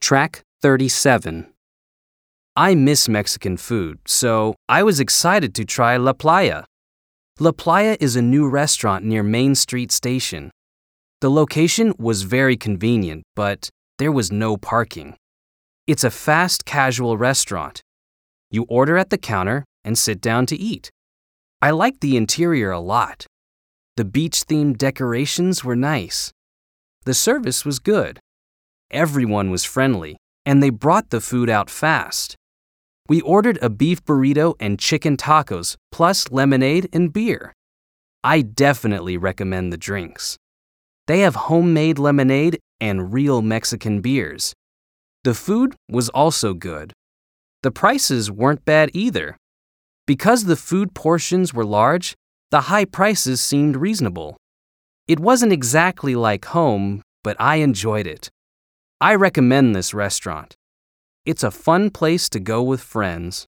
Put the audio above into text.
Track 37. I miss Mexican food, so I was excited to try La Playa. La Playa is a new restaurant near Main Street Station. The location was very convenient, but there was no parking. It's a fast casual restaurant. You order at the counter and sit down to eat. I liked the interior a lot. The beach-themed decorations were nice. The service was good. Everyone was friendly, and they brought the food out fast. We ordered a beef burrito and chicken tacos, plus lemonade and beer. I definitely recommend the drinks. They have homemade lemonade and real Mexican beers. The food was also good. The prices weren't bad either. Because the food portions were large, the high prices seemed reasonable. It wasn't exactly like home, but I enjoyed it. I recommend this restaurant. It's a fun place to go with friends.